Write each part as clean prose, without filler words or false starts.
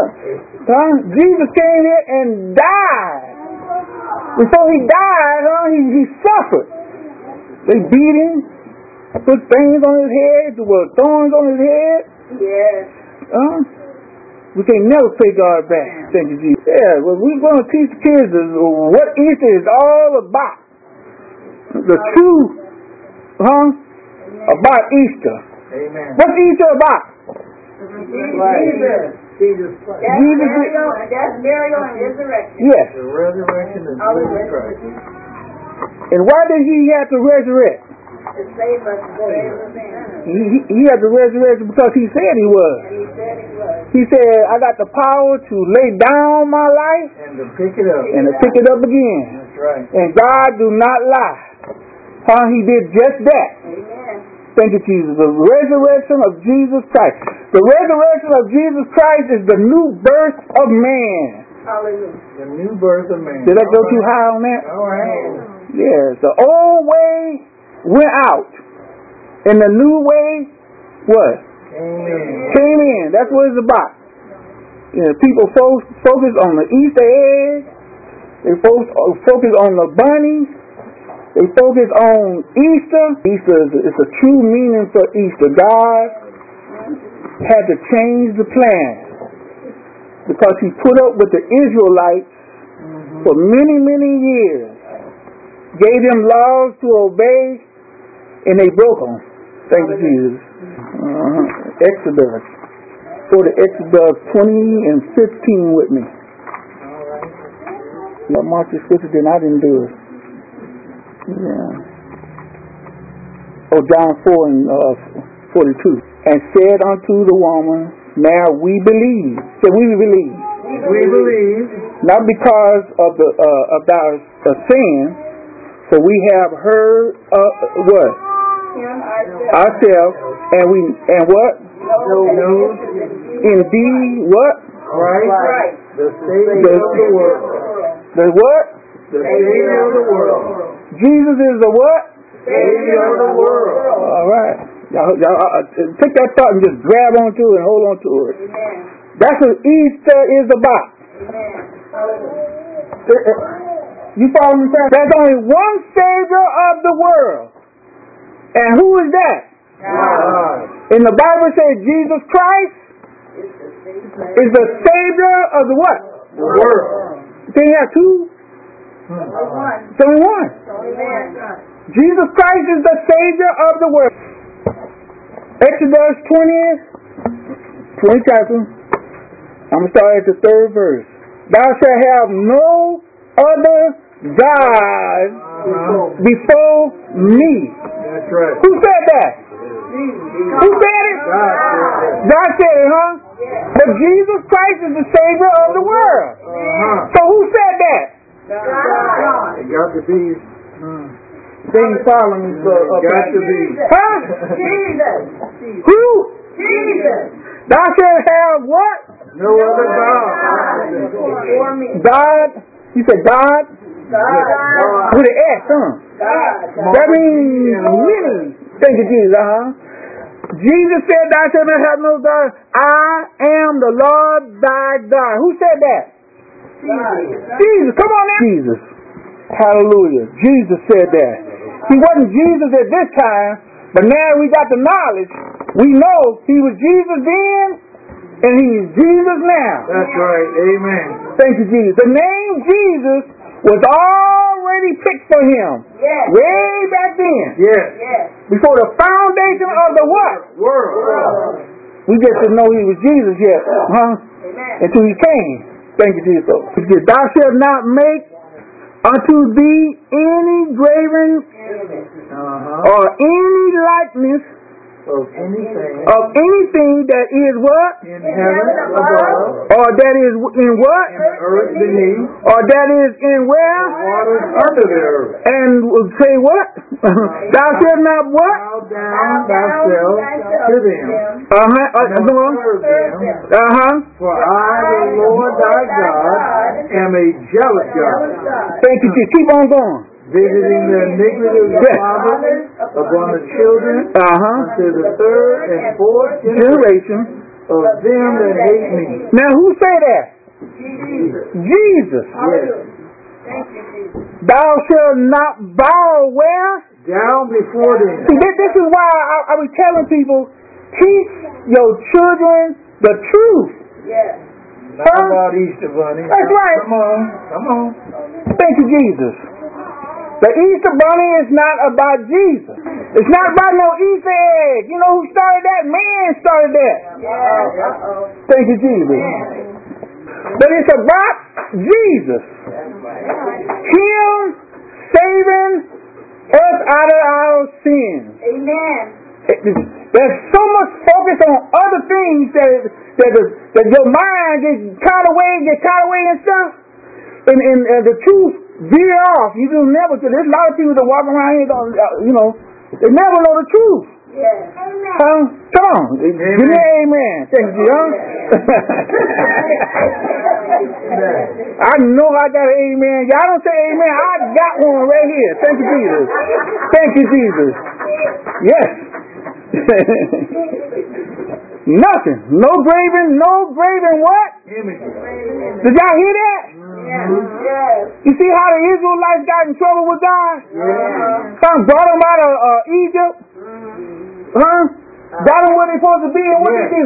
Jesus came here and died. Before he died, he suffered. They beat him, put things on his head, there were thorns on his head. Yes. We can never pay God back. Thank you, Jesus. Yeah, well, we're going to teach kids what Easter is all about. The truth, about Easter. Amen. What's Easter about? Jesus Christ. That's burial and resurrection. Yes. The resurrection of Jesus Christ. And why did he have to resurrect? To save us from sin. He had to resurrect because he said he was. He said he was. He said, I got the power to lay down my life And to pick it up. and to pick it up again. That's right. And God do not lie. He did just that. Amen. Thank you, Jesus. The resurrection of Jesus Christ. The resurrection of Jesus Christ is the new birth of man. Hallelujah. The new birth of man. Did that go too high on that? All right. Yes. The old way went out. And the new way, what? Came in. That's what it's about. You know, people focus on the Easter egg. They focus on the bunny. They focus on Easter. Easter is a true meaning for Easter. God had to change the plan because he put up with the Israelites for many, many years. Gave them laws to obey, and they broke them. Thank you, Jesus. Exodus. Go to Exodus 20 and 15 with me. I marked the scripture, then I didn't do it. Yeah. John 4 and 42. And said unto the woman, now we believe. So we believe. We believe. Not because of our sin, for we have heard what? Ourselves, and what? Knows. Indeed, what? Right. The Savior of the world. The what? The Savior of the world. Jesus is the what? Savior of the world. All right. Y'all, take that thought and just grab onto it and hold on to it. Amen. That's what Easter is about. You follow me? There's only one Savior of the world. And who is that? God. And the Bible says Jesus Christ is the Savior of the what? The world. Can you have two? It's only one. Jesus Christ is the Savior of the world. Exodus 20 chapter. I'm going to start at the 3rd verse. Thou shalt have no other gods before me. That's right. Who said that? Who said it? God said it, huh? But Jesus Christ is the Savior of the world. So who said that? God. It got to be. They ain't following me. Got to be. Huh? Jesus. Who? Jesus. Thou shalt have what? No other God. Before me. God. You said God? God. With an S, huh? God. That means many. Thank you, Jesus, Jesus said, thou shalt not have no God. I am the Lord thy God. Who said that? Jesus. Come on now. Jesus. Hallelujah. Jesus said that. He wasn't Jesus at this time, but now we got the knowledge. We know he was Jesus then, and he's Jesus now. That's right. Amen. Thank you, Jesus. The name Jesus was already picked for him. Yes. Way back then. Yes. Yes. Before the foundation of the what? World. We just didn't know he was Jesus yet, huh? Amen. Until he came. Thank you, Jesus. Thou shalt not make unto thee any graven or any likeness Of anything that is what? in heaven above, Or that is in what? in the earth beneath, Or that is in where? waters under the earth. And say what? Thou shalt not what? Bow down thyself to them, nor serve them. For I, the Lord thy God, am a jealous God, Thank you, Jesus. Keep on going. visiting the iniquity of the fathers upon the children unto the 3rd and 4th generation Generation of them that hate me. Now who say that? Jesus. Yes. Thank you, Jesus. Thou shalt not bow where? Down before them. See, this is why I be telling people, teach your children the truth. Yes. Not about Easter Bunny. That's right. Come on. Thank you, Jesus. The Easter Bunny is not about Jesus. It's not about no Easter egg. You know who started that? Man started that. Thank you, Jesus. But it's about Jesus. Him saving us out of our sins. Amen. There's so much focus on other things that your mind gets caught away and stuff. And the truth veer off. You do never. There's a lot of people that walk around here, they never know the truth. Yes. Come on. Give me an amen. Thank you, I know I got an amen. Y'all don't say amen. I got one right here. Thank you, Jesus. Thank you, Jesus. Yes. Nothing. No graving what? Images. Did y'all hear that? Yes. You see how the Israelites got in trouble with God? Yeah. Brought them out of Egypt? Huh? Got them where they supposed to be, and what they do?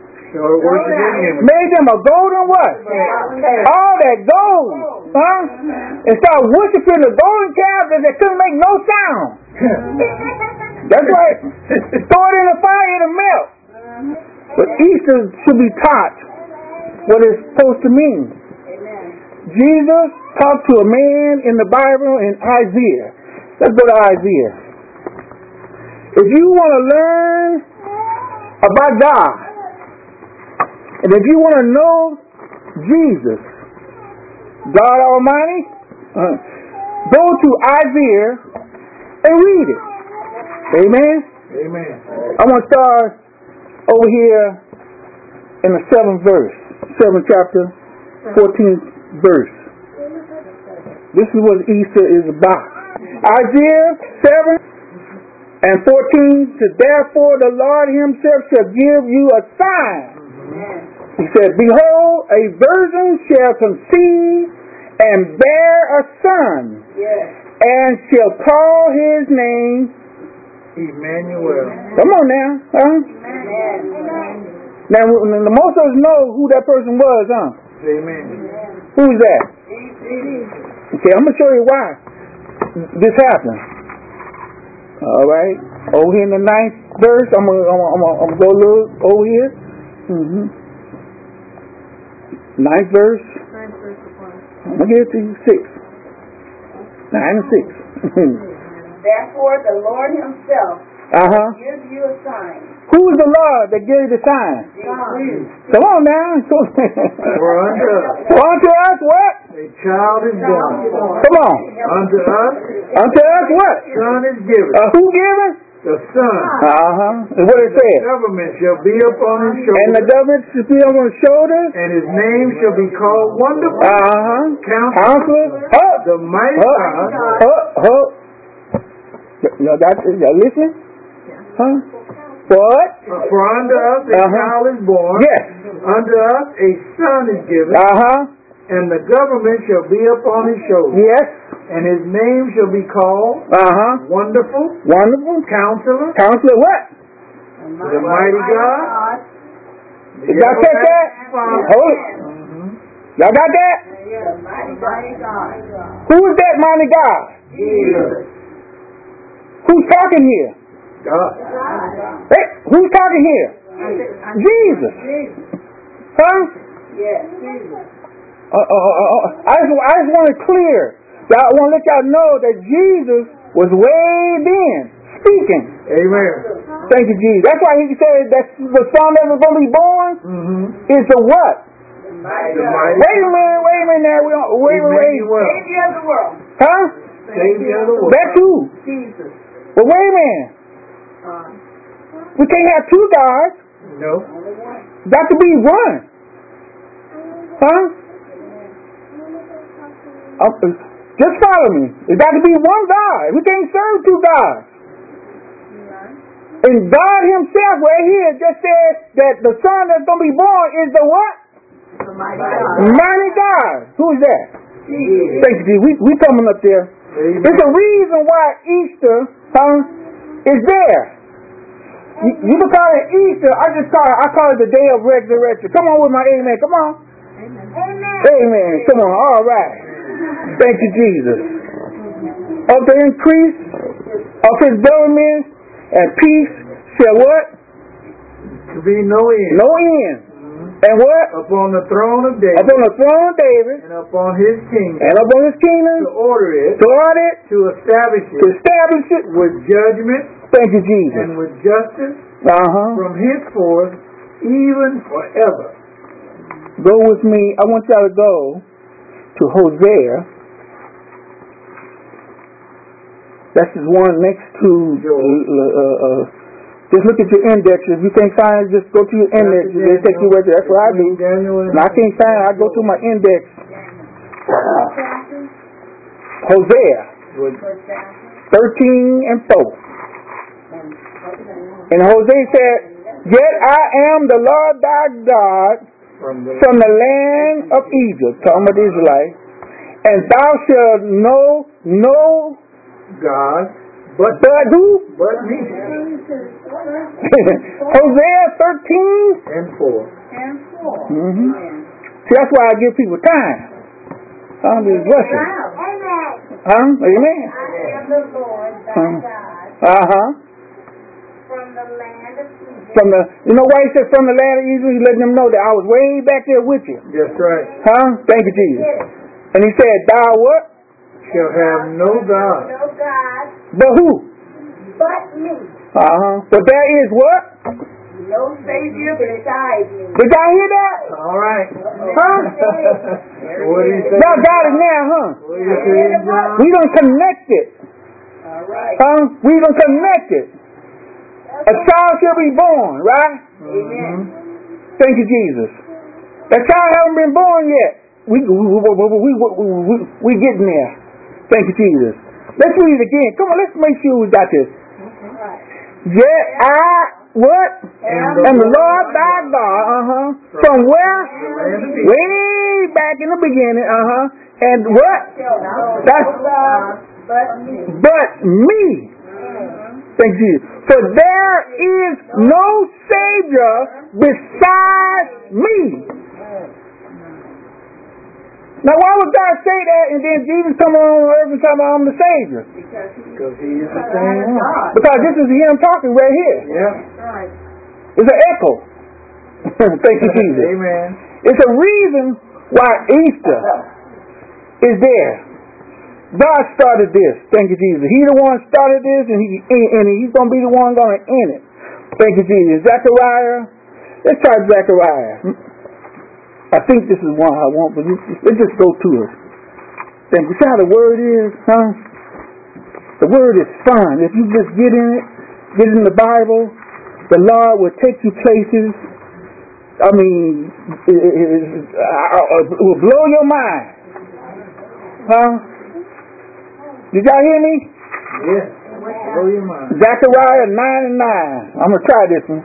Made them a golden what? All that gold. Huh? And start worshiping the golden calf that couldn't make no sound. That's right. Throw it in the fire, it'll melt. But Easter should be taught what it's supposed to mean. Jesus talked to a man in the Bible in Isaiah. Let's go to Isaiah. If you want to learn about God, and if you want to know Jesus, God Almighty, go to Isaiah and read it. Amen? Amen. I'm going to start over here in the 7th verse, 7th chapter, 14th verse. This is what Easter is about. Isaiah 7 and 14, so therefore the Lord himself shall give you a sign. He said, behold, a virgin shall conceive and bear a son, and shall call his name Emmanuel. Come on now, huh? Now, most of us know who that person was, huh? Amen. Who's that? Okay, I'm going to show you why this happened. All right. Over here in the 9th verse, I'm gonna go look over here. 9th verse. I'm gonna get to you 6. 9 and 6. Therefore, the Lord himself give you a sign. Who's the Lord that gave the sign? Come on now. For unto us what? A child is born. Come on. Unto us what? Son is given. Who given? The Son. And what it says? The government shall be upon his shoulders. And the government shall be on his shoulders. And his name shall be called Wonderful. Counselor. The Mighty God. Y'all listening? Huh? What? For unto us a child is born. Yes. Unto us a son is given. And the government shall be upon his shoulders. Yes. And his name shall be called Wonderful. Counselor. Counselor what? The Mighty God. Y'all catch that? Hold it. Y'all got that? The mighty God. Who is that mighty God? Jesus. Who's talking here? God. Hey, who's talking here? Jesus. Huh? Yes, Jesus. I just want it clear. I want to let y'all know that Jesus was way then speaking. Amen. Thank you, Jesus. That's why he said that the son that was going to be born is the what? The mighty. Wait a minute now. Wait. Savior of the world. Huh? Savior of the world. That's who? Jesus. But wait a minute. We can't have two gods. No. Got to be one. Huh? Just follow me. It got to be one God. We can't serve two gods. And God himself right here just said that the son that's going to be born is the what? The mighty God. Mighty God. Who is that? Jesus. Thank you, Jesus. We coming up there. Amen. There's a reason why Easter is there. You can call it Easter. I call it the day of resurrection. Come on with my amen. Come on. Amen. Amen. Come on. All right. Thank you, Jesus. Of the increase of his government and peace shall what? To be no end. No end. And what? Upon the throne of David. Upon the throne of David. And upon his kingdom. And upon his kingdom. To order it. To order it. To establish it. To establish it. With judgment. Thank you, Jesus. And with justice. From henceforth, even forever. Go with me. I want y'all to go to Hosea. That's the one next to just look at your index. If you can't find it, just go to your index. They take you right there. That's what I do. And I can't find it, I go to my index. Hosea 13 and 4. And Hosea said, yet I am the Lord thy God from the land of Egypt, talking about the Israelites, and thou shalt know no God but who? But me. Hosea 13 and 4. Mm-hmm. See, that's why I give people time. I'm just rushing. Amen. I am the Lord thy God. From the land of Egypt. You know why he said from the land of Egypt? He's letting them know that I was way back there with you. That's right. Thank you, Jesus. And he said, thou what? Shall have no God. No God. But who? But me. But there is what? No Savior beside me. Did y'all hear that? All right. What did he say? Y'all got it now, What did he say, John? We done connected. All right. We done connected. A child shall be born, right? Amen. Thank you, Jesus. That child haven't been born yet. We getting there. Thank you, Jesus. Let's read it again. Come on, let's make sure we got this. Yet I what? And the Lord thy God. From where? Way back in the beginning. And what? That's but me. Thank you. For there is no Savior beside me. Now, why would God say that and then Jesus come on earth and tell me I'm the Savior? Because he is the same one. Because this is him talking right here. Yeah. It's an echo. Thank you, Jesus. Amen. It's a reason why Easter is there. God started this. Thank you, Jesus. He's the one started this, and he's going to be the one going to end it. Thank you, Jesus. Zechariah. Let's try Zechariah. I think this is one I want, but let's just go to it. Thank you. See how the word is, The word is fun. If you just get in it, get in the Bible, the Lord will take you places. I mean, it will blow your mind. Did y'all hear me? Yes. Blow your mind. Zechariah 9 and 9. I'm going to try this one.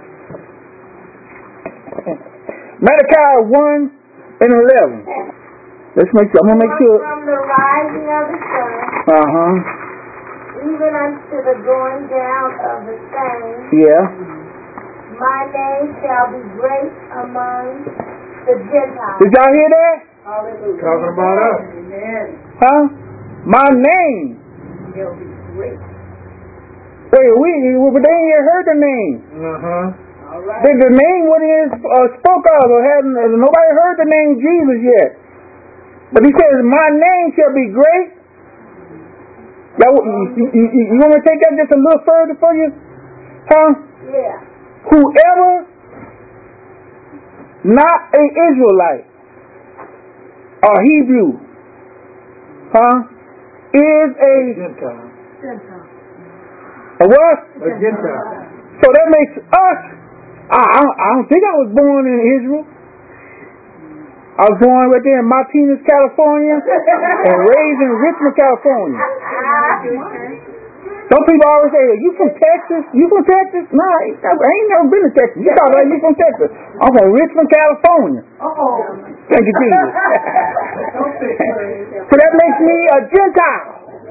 Malachi 1 and 11. Let's make sure. I'm going to make sure. From the rising of the sun. Even unto the going down of the same. Yeah. My name shall be great among the Gentiles. Did y'all hear that? Hallelujah. Talking about us. Amen. My name shall be great. Wait, they ain't heard the name. All right. The name what is spoke of, nobody heard the name Jesus yet. But he says, my name shall be great. You want me to take that just a little further for you? Yeah. Whoever not an Israelite or Hebrew, is a Gentile. A what? A Gentile. So that makes us. I don't think I was born in Israel. I was born right there in Martinez, California, and raised in Richmond, California. Some people always say, you from Texas? You from Texas? No, I ain't never been to Texas. You talk like you from Texas. I'm from Richmond, California. Thank you, Jesus. So that makes me a Gentile.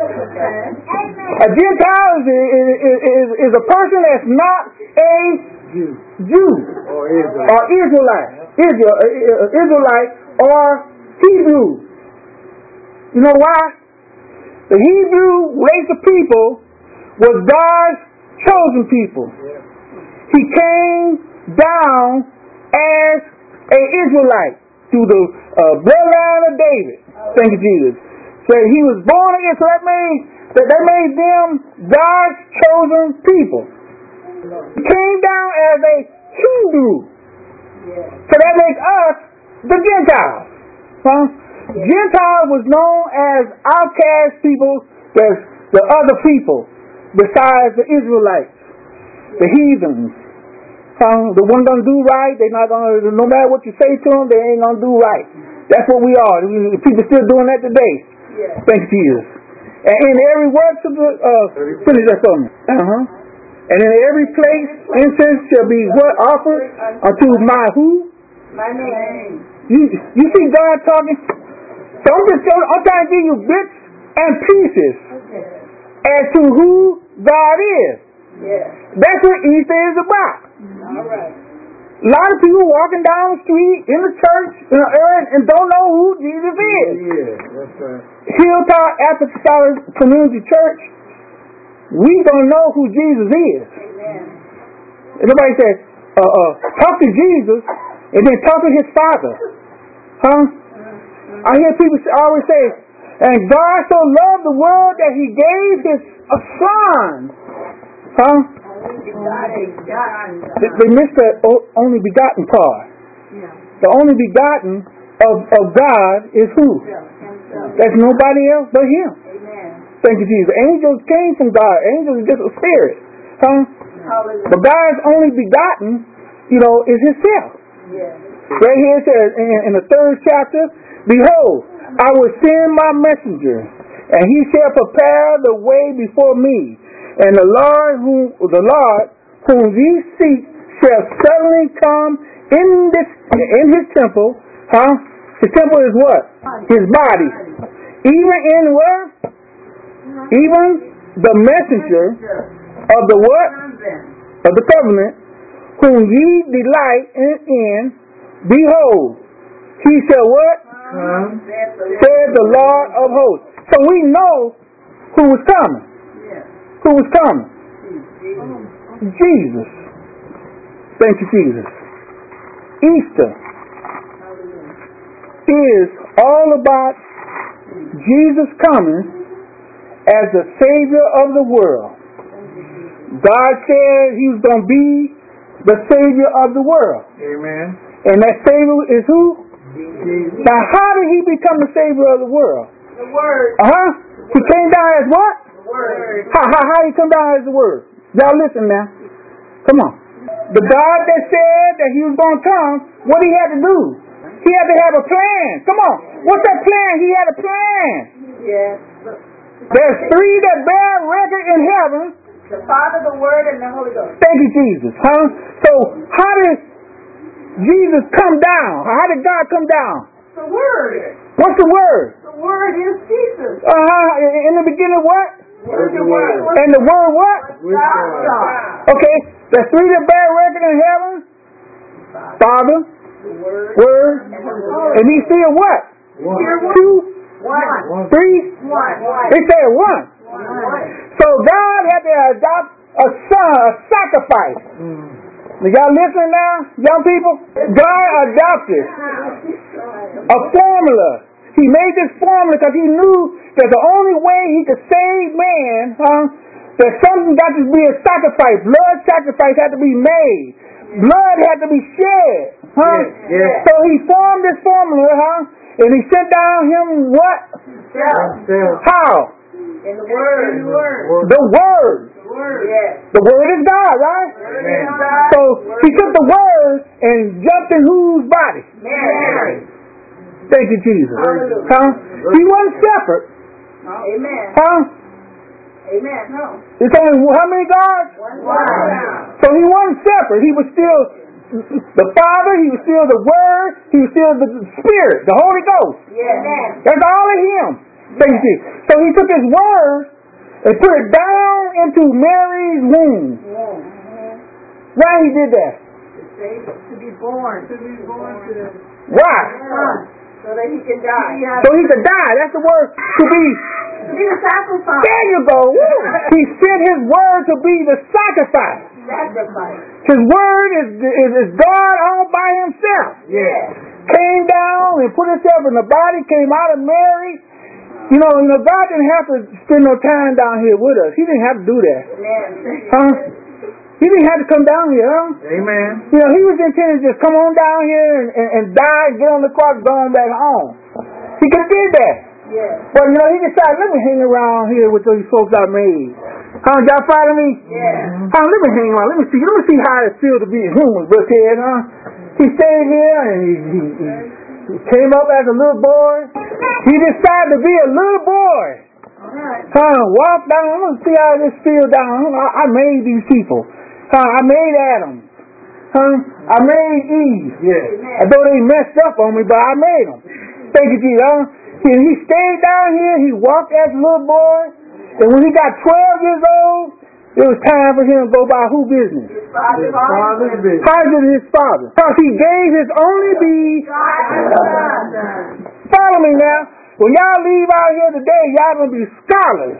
A Gentile is a person that's not a Jew or Israelite or Hebrew. You know why? The Hebrew race of people was God's chosen people. He came down as an Israelite through the bloodline of David. Thank you, Jesus. So he was born again, so that made them God's chosen people. He came down as a Hebrew. So that makes us the Gentiles. Gentiles was known as outcast people, as the other people, besides the Israelites, the heathens. The one gonna do right, they not gonna. No matter what you say to them, they ain't gonna do right. That's what we are. People still doing that today. Thank you, Jesus. And in every work of the finish that for me. And in every place, incense shall be what offered unto my who? My name. You see God talking? So I'm trying to give you bits and pieces as to who God is. That's what Easter is about. All right. A lot of people walking down the street in the church and don't know who Jesus is. That's right. Hilltop Apostolic Community Church, we don't know who Jesus is. Amen. And nobody says, talk to Jesus and then talk to his Father. I hear people always say, and God so loved the world that he gave his son. They missed the only begotten part. The only begotten of God is who? That's nobody else but him. Thank you, Jesus. Angels came from God. Angels is just a spirit. But God's only begotten, is himself. Right here it says in the 3rd chapter, behold, I will send my messenger, and he shall prepare the way before me. And the Lord whom ye seek shall suddenly come in his temple. The temple is what? His body. Even in what? Even the messenger of the what? Of the covenant, whom ye delight in, behold, he shall what? Said the Lord of hosts. So we know who was coming. Who was coming? Jesus. Thank you, Jesus. Easter is all about Jesus coming as the Savior of the world. God said he was going to be the Savior of the world. Amen. And that Savior is who? Jesus. Now, how did he become the Savior of the world? The Word. He came down as what? The Word. How did he come down as the Word? Y'all listen now. Come on. The God that said that he was going to come, what he had to do? He had to have a plan. Come on. What's that plan? He had a plan. Yes. There's 3 that bear record in heaven. The Father, the Word, and the Holy Ghost. Thank you, Jesus. So how did Jesus come down? How did God come down? The Word. What's the Word? The Word is Jesus. In the beginning what? The Word. And the Word what? God. Okay. There's 3 that bear record in heaven. Father, Word, and he still what? 2, 3. He said 1. So God had to adopt a son, a sacrifice. Y'all listening now, young people? God adopted a formula. He made this formula because he knew that the only way he could save man, that something got to be a sacrifice. Blood sacrifice had to be made. Blood had to be shed. So he formed this formula, and he sent down him what? How? In the Word. The Word. Yes. The Word is God, right? So he took the Word and jumped in whose body? Mary. Thank you, Jesus. He wasn't separate. Amen. Amen. No. It's only how many gods? One. So he wasn't separate. He was still the Father. He was still the Word. He was still the Spirit, the Holy Ghost. Yes. That's all of Him. Basically. So he took His Word and put it down into Mary's womb. Why he did that? To be born. Why? So that he can die. So he could die. That's the word. To be the sacrifice. There you go. He sent His Word to be the sacrifice. His Word is God all by Himself. Yes. Came down and put Himself in the body, came out of Mary. You know, God didn't have to spend no time down here with us. He didn't have to do that. Huh? He didn't have to come down here, huh? Amen. You know, He was intended to just come on down here and die, get on the cross, go on back home. He could have did that. Yes. But, you know, He decided, let me hang around here with these folks I made. Huh? Y'all follow me? Yes. Huh? Let me hang around. Let me see how it feels to be a human, Brother Ted, huh? He stayed here and he came up as a little boy. He decided to be a little boy. Walk down. Let's see how this feels down. I made these people. I made Adam. I made Eve. Yes. Although they messed up on me, but I made them. Thank you, Jesus. He stayed down here. He walked as a little boy. And when he got 12 years old, it was time for him to go by who business? His father's business. How did his father? Because he gave his only being. Follow me now. When y'all leave out here today, y'all gonna be scholars.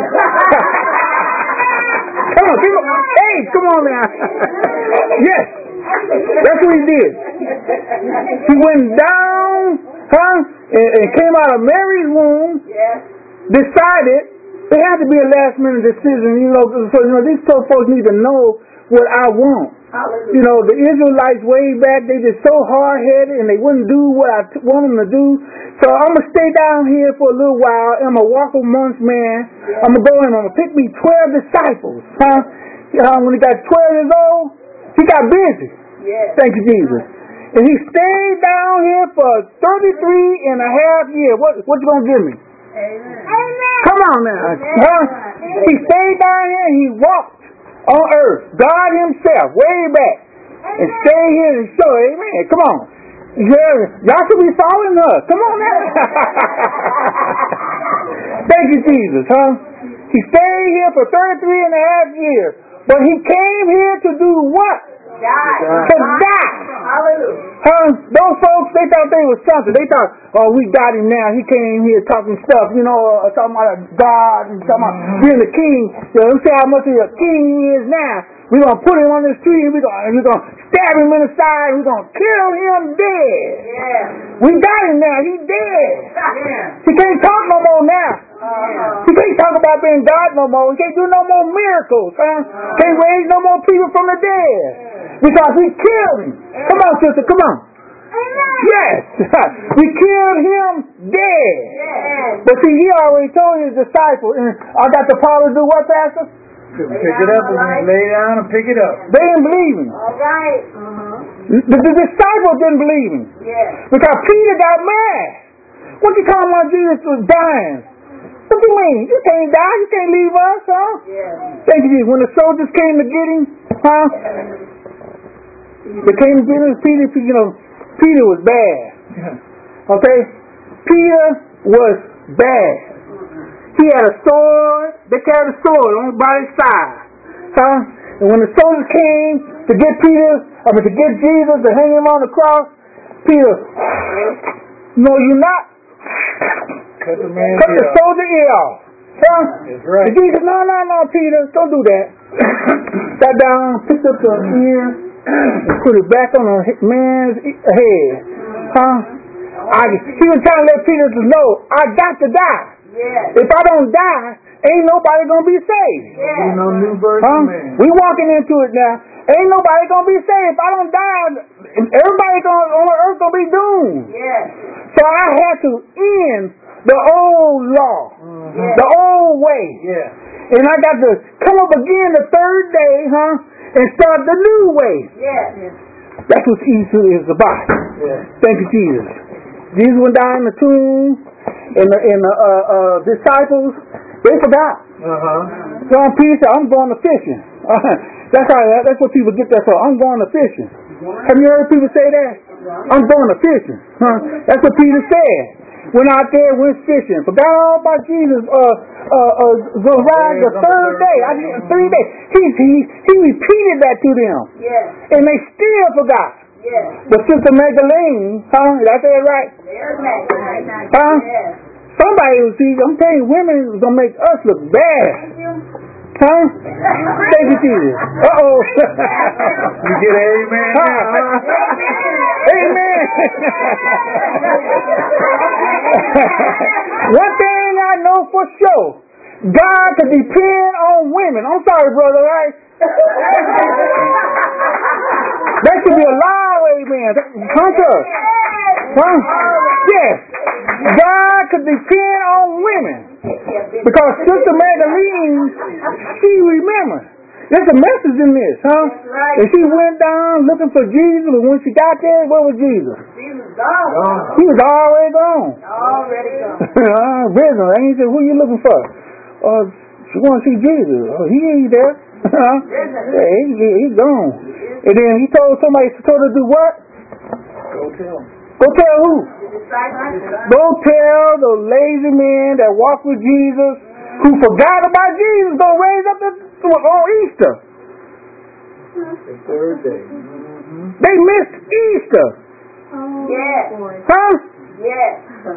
Come on. Hey, come on now. Yes. That's what he did. He went down, and came out of Mary's womb, decided. It had to be a last-minute decision, so these folks need to know what I want. You know, the Israelites way back, they just so hard-headed, and they wouldn't do what I want them to do. So I'm going to stay down here for a little while, and I'm going to walk amongst man. I'm going to go and I'm going to pick me 12 disciples. When he got 12 years old, he got busy. Thank you, Jesus. And he stayed down here for 33 and a half years. What you going to give me? Amen. Come on now. He stayed down here and he walked on earth. God Himself, way back. And stayed here and show. Amen. Come on. Y'all should be following us. Come on now. Thank you, Jesus. He stayed here for 33 and a half years. But He came here to do what? To die. Hallelujah. Those folks, they thought they was something. They thought, we got Him now. He came here talking stuff, talking about God and talking about being the king. Let's see how much of a king He is now. We're going to put Him on this tree and we're going to stab Him in the side and we're going to kill Him dead. Yeah. We got Him now. He's dead. Yeah. He can't talk no more now. He can't talk about being God no more. He can't do no more miracles. Can't raise no more people from the dead. Because we killed Him. Come on, sister, come on. Yes. We killed Him dead. But see, He already told His disciples, and I got the power to do what, Pastor? Pick it up and lay down and pick it up. They didn't believe Him. All right. The disciples didn't believe Him. Because Peter got mad. What you talking about Jesus was dying? What you mean? You can't die. You can't leave us, huh? Thank you. When the soldiers came to get Him, they came to get Him. Peter was bad. Okay? Peter was bad. He had a sword. They carried a sword on by his side. And when the soldiers came to get to get Jesus, to hang Him on the cross, Peter, no, you're not. Cut the soldier ear off. That's right. And Jesus, no, Peter, don't do that. Sat down, picked up the ear, and put it back on a man's head. He was trying to let Peter know, I got to die. If I don't die, ain't nobody gonna be saved. No new birth man. We walking into it now. Ain't nobody gonna be saved. If I don't die, everybody on earth gonna be doomed. So I had to end the old law, the old way. And I got to come up again the third day, and start the new way. That's what Easter is about. Thank you, Jesus. Jesus went down in the tomb, and the disciples, they forgot. John Peter said, I'm going to fishing. That's what people get that from. I'm going to fishing. Have you heard people say that? I'm going to fishing. That's what Peter said. Went out there, went fishing. Forgot all about Jesus. Arrived the third day. 3 days. He repeated that to them. Yes. And they still forgot. Yes. But Sister Magdalene, did I say it right? Yes. Somebody will see, I'm telling you, women is going to make us look bad. Thank you, Jesus. Uh-oh. You get an amen now. Amen. One thing I know for sure, God can depend on women. I'm sorry, brother, right? That should be a loud amen. Hunter. Yes. God could depend on women. Because Sister Magdalene, she remembered. There's a message in this, And she went down looking for Jesus, and when she got there, where was Jesus? Jesus gone. He was already gone. Already gone. Risen. And he said, who are you looking for? She want to see Jesus. He ain't there. He's gone. And then he told somebody to do what? Go tell who? Go tell the lazy man that walked with Jesus, who forgot about Jesus, gonna raise up on Easter. The third day. They missed Easter. Yes. Huh? Yes.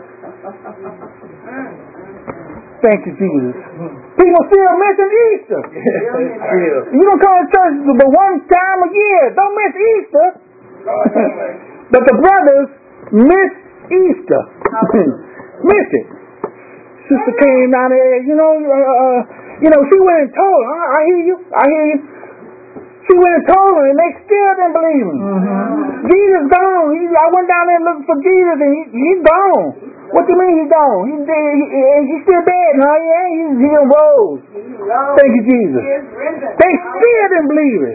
Thank you, Jesus. People still missing Easter. You don't come to church but one time a year. Don't miss Easter. But the brothers missed Easter. Missed it. Sister came down there, she went and told her. I hear you. She went and told her, and they still didn't believe him. Jesus gone. I went down there looking for Jesus, and he's gone. What do you mean he's gone? He's still dead, huh? Yeah, he rose. Thank you, Jesus. They still didn't believe it.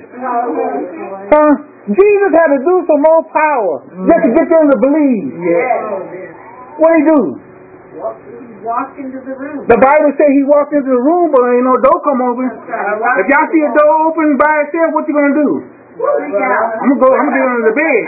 Jesus had to do some more power just to get them to believe. What did he do? Walked into the room. The Bible says he walked into the room, but ain't no door come open. If y'all see a door open by itself, what you gonna do? I'm gonna get under the bed.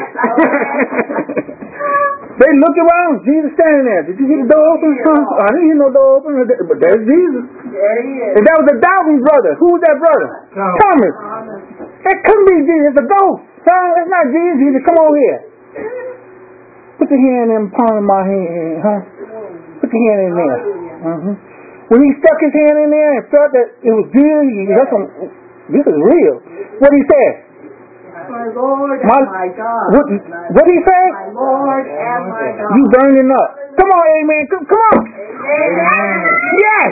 They looked around. Jesus standing there. Did you see the door open? I didn't hear no door open, but there's Jesus. There he is. And that was the doubting brother. Who was that brother? Thomas. That couldn't be Jesus. It's a ghost. That's not Jesus. Jesus, come over here. Put your hand in the palm of my hand, Put your hand in there. When he stuck his hand in there and felt that it was good, this is real. What did he say? My Lord and my God. What did he say? My Lord and my God. You burning up. Come on, amen. Come on. Amen. Yes.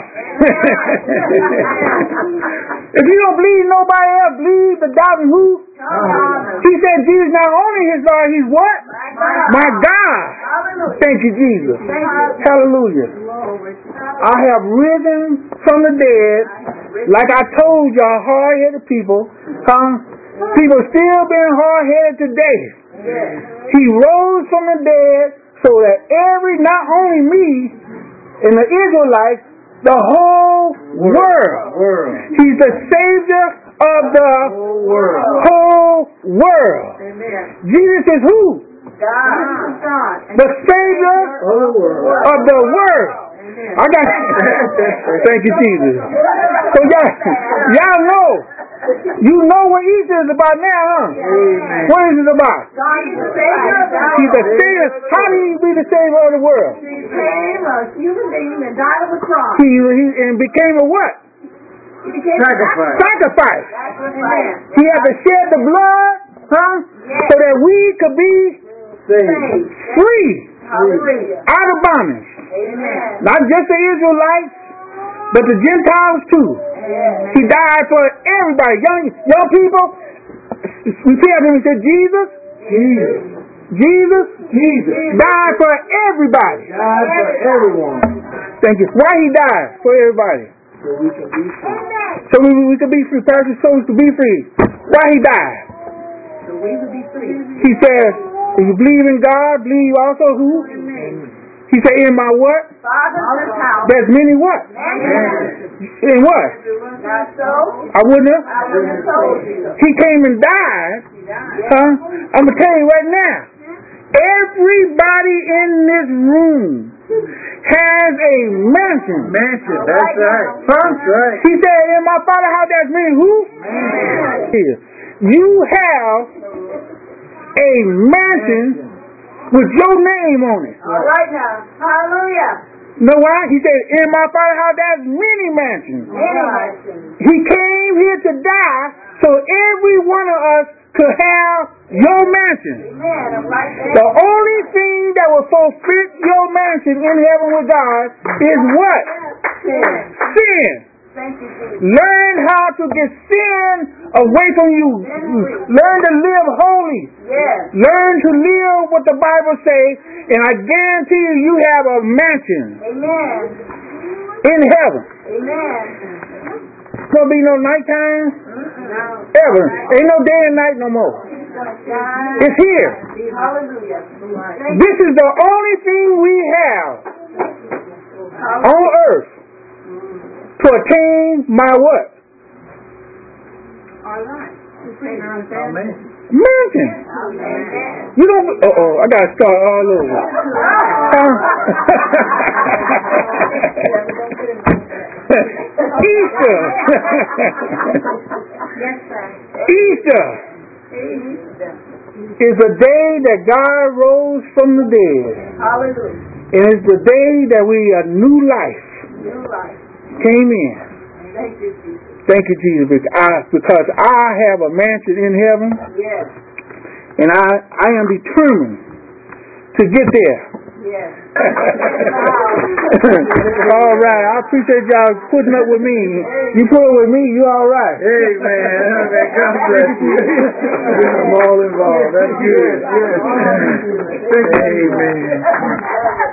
If you don't believe nobody else, believe the doubting who? He said Jesus not only his Lord, he's what? My God. Thank you, Jesus. Hallelujah. I have risen from the dead, like I told y'all, hard-headed people. People still being hard-headed today. He rose from the dead so that not only me and the Israelites, the whole world. He's the Savior of the whole world. Jesus is who? God. The Savior of the world. I got you. Thank you, Jesus. So y'all know. You know what Easter is about now, huh? What is it about? He's the Savior. How do he be the Savior of the world? He became a human being and died on the cross. He became a what? Sacrifice. He had to shed the blood, so that we could be free out of bondage. Not just the Israelites, but the Gentiles too. He died for everybody. Young people, repeat after me. Say Jesus died for everybody. Died for everyone. Thank you. Why he died for everybody? So we can be free. So we can be free. Pastor chose to be free. Why he died? So we would be free. He said, if you believe in God, believe also who? He He said, in my what? Father's house. There's many what? In what? I wouldn't have told you. He came and died. Huh? I'm going to tell you right now. Everybody in this room has a mansion. Mansion, that's right. That's right. He said, in my Father's house, there's many who? Here. You have a mansion with your name on it. All right now. Hallelujah. Know why? He said, in my Father's house, there's many mansions. He came here to die so every one of us could have your mansion. The only thing that will fulfill your mansion in heaven with God is what? Sin. Learn how to get sin away from you. Learn to live holy. Learn to live what the Bible says, and I guarantee you, you have a mansion in heaven. There's gonna be no nighttime ever. Ain't no day and night no more. It's here. This is the only thing we have on earth to attain my what? Mansion. You don't. I gotta start all over. Easter. Easter is the day that God rose from the dead. And it's the day that a new life came in. Thank you, Jesus. Because I have a mansion in heaven. And I am determined to get there. All right. I appreciate y'all putting up with me. You put up with me, you all right. Hey, man. God bless you. I'm all involved. That's good. Amen.